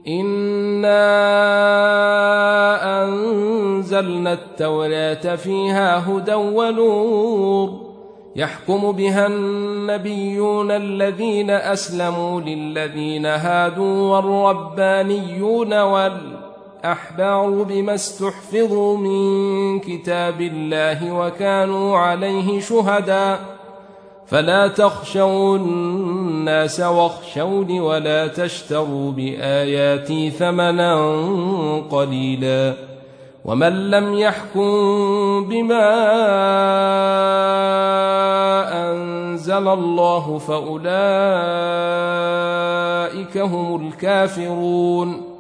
إنا أنزلنا التوراة فيها هدى ونور يحكم بها النبيون الذين أسلموا للذين هادوا والربانيون والأحبار بما استحفظوا من كتاب الله وكانوا عليه شهداء فلا تخشوا الناس واخشوني ولا تشتروا بآياتي ثمنا قليلا ومن لم يحكم بما أنزل الله فأولئك هم الكافرون